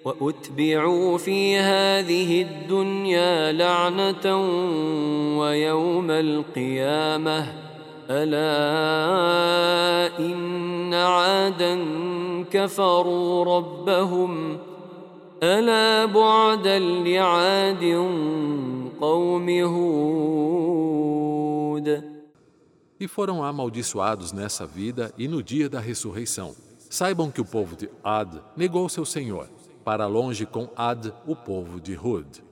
وأتبعوا في هذه الدنيا لعنة ويوم القيامة ألا إن عادا كفروا ربهم ألا بعدا لعاد قوم هود. E foram amaldiçoados nessa vida e no dia da ressurreição. Saibam que o povo de Ad negou seu Senhor. Para longe com Ad, o povo de Hud.